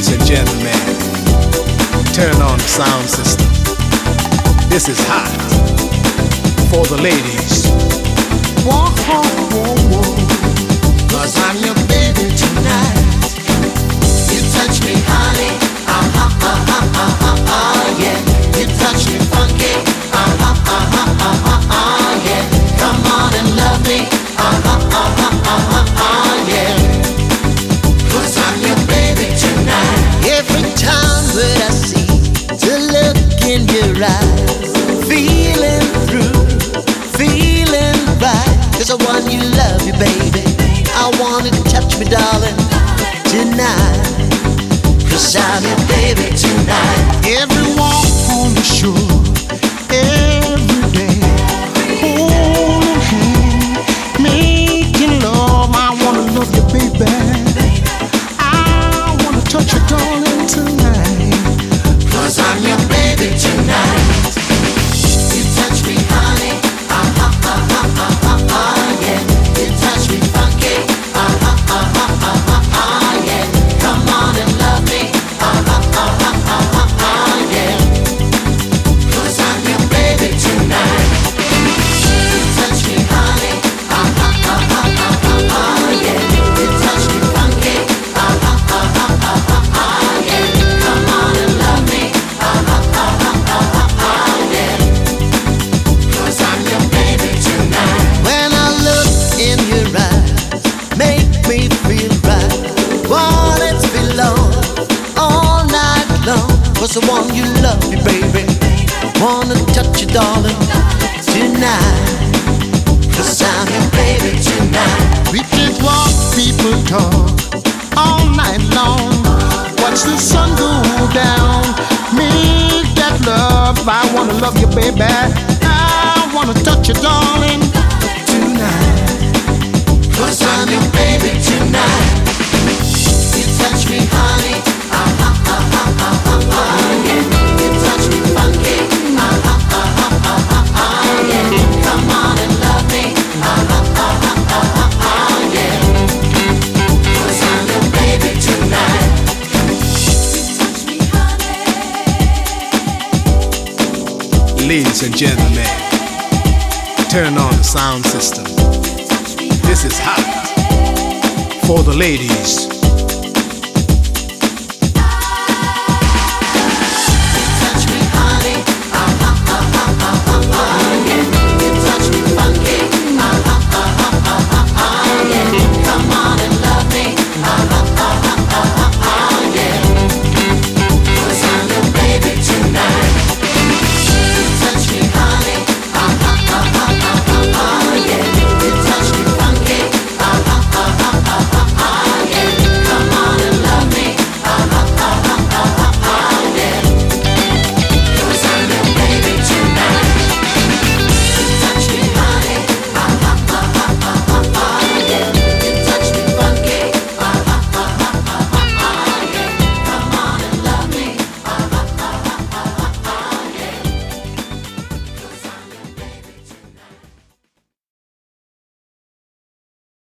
Ladies and gentlemen, turn on the sound system. This is hot for the ladies. Whoa, whoa, whoa, whoa. 'Cause I'm your baby tonight. You touch me, honey. Yeah. You touch me funky. Yeah. Come on and love me. Yeah. 'Cause I'm your baby tonight. Every time that I see the look in your eyes, feeling through, feeling right. 'Cause I want you, love you, baby. I want you to touch me, darling, tonight. 'Cause I'm your baby tonight. Every walk on the shore, every day, holding hand, making love. I wanna love you, baby. I wanna touch you, darling, tonight. 'Cause I'm your baby tonight. You touch me, honey. Yeah. You touch me funky. Yeah. Come on and love me. Yeah. 'Cause I'm your baby tonight. You touch me, honey. Yeah. You touch me funky. Yeah. Come on and love me. Yeah. 'Cause I'm your baby tonight. When I look in your eyes, make me feel right. Want it to be long, all night long. 'Cause I want you, love me, baby. Wanna touch you, darling, tonight. 'Cause I'm your baby tonight. We can walk, people talk all night long. Watch the sun go down, make that love. I wanna love you, baby. I wanna touch you, darling, tonight. 'Cause I'm your baby tonight. You touch me, honey. Yeah. You touch me funky. Yeah. Come on and love me. Yeah. 'Cause I'm your baby tonight. You touch me, honey. Ladies and gentlemen, turn on the sound system. This is hot for the ladies.